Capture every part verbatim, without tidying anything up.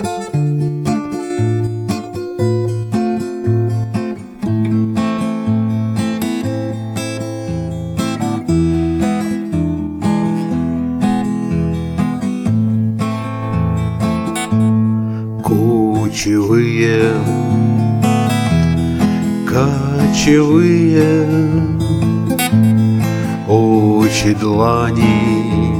Кучевые, кочевые очи длани,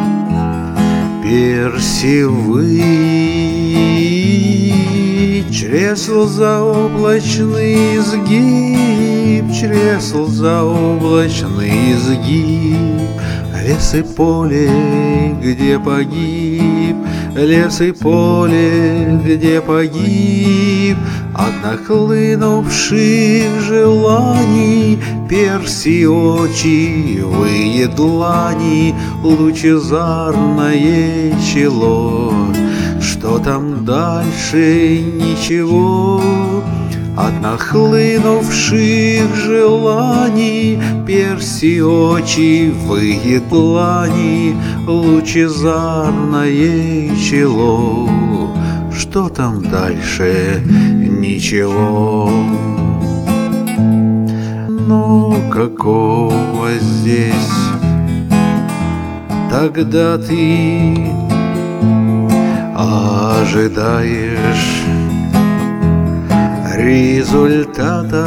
персивые, чресл заоблачный изгиб, чресл заоблачный изгиб, лес и поле, где погиб, лес и поле, где погиб, от нахлынувших желаний, перси очевые длани, лучезарное чело. Что там дальше? Ничего. От нахлынувших желаний, перси очевые длани, лучезарное чело. Что там дальше? Ничего. Но какого здесь тогда ты ожидаешь результата?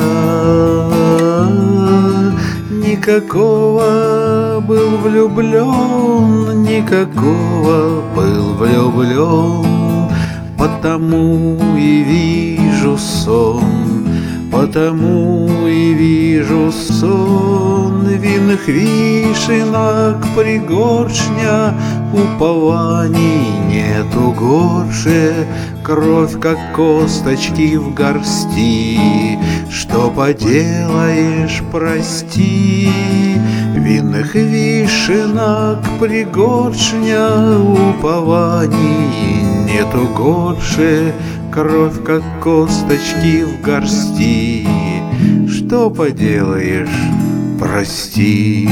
Никакого был влюблен, никакого был влюблен, потому и вижу сон, потому и вижу сон винных вишенок пригоршня, упований нету горше, кровь как косточки в горсти. Что поделаешь, прости, винных вишенок пригоршня, упований нету горше, кровь как косточки в горсти. Что поделаешь, прости.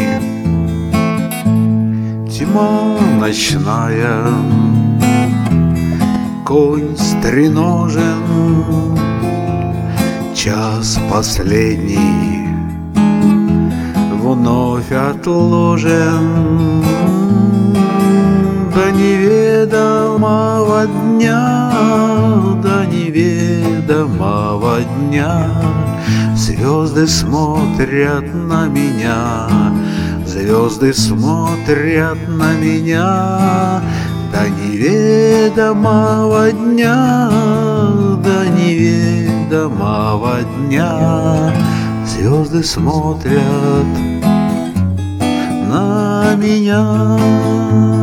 Тьма ночная, конь стреножен, час последний вновь отложен до неведомого дня, до неведомого дня. Звезды смотрят на меня, звезды смотрят на меня до неведомого дня, до неведомого дня. Звезды смотрят на меня.